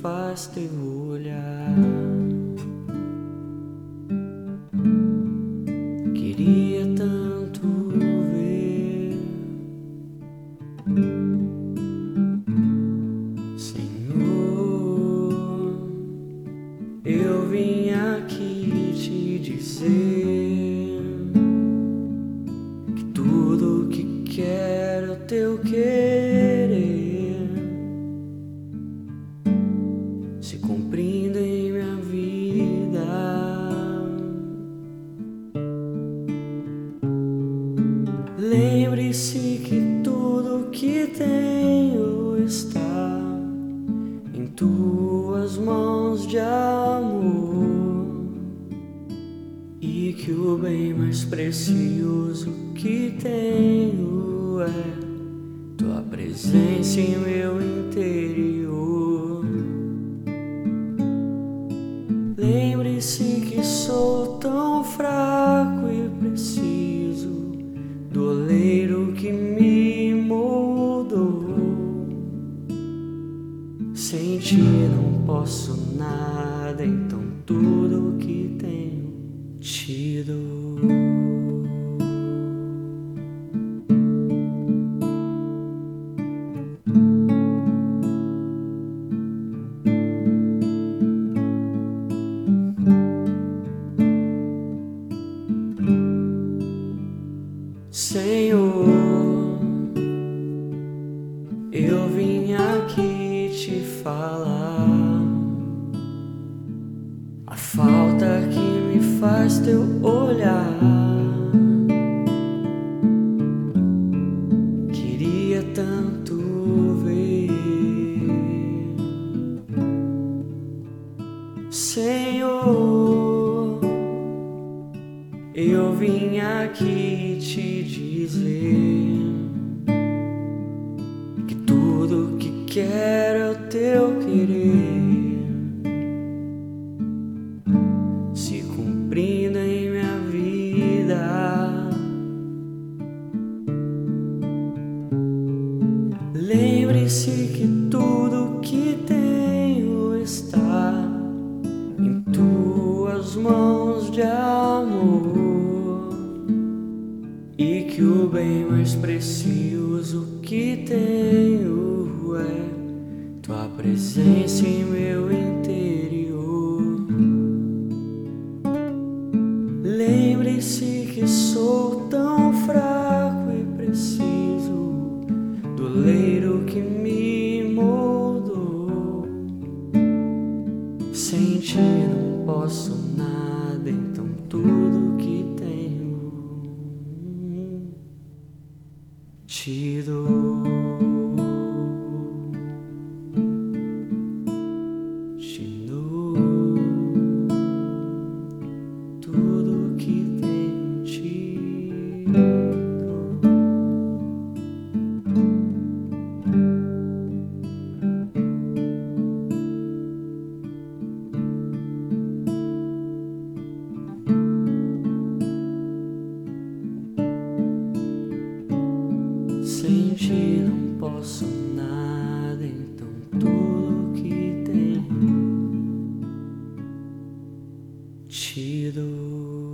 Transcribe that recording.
faz teu olhar. Queria tanto ver, Senhor, eu vim aqui te dizer que tudo que quero é o teu querer se cumprindo em minha vida. Lembre-se que tudo que tenho está em tuas mãos de amor, e que o bem mais precioso que tenho é tua presença em meu interior. Lembre-se que sou tão fraco e preciso do oleiro que me moldou. Sem ti não posso nada, então tudo que tenho te dou. Senhor, eu vim aqui te falar a falta que me faz teu olhar. Queria tanto ver, Senhor, eu vim aqui te dizer que tudo que quero é o teu querer se cumprindo em minha vida. Lembre-se que tudo que tenho está em tuas mãos de amor, e que o bem mais precioso que tenho é tua presença em meu interior. Lembre-se que sou tão fraco e preciso do oleiro que me moldou. Sem ti não posso nada, então tudo que tenho te dou. Te dou tudo que tenho, te dou. Sem ti não posso nada, então tudo que tenho te dou.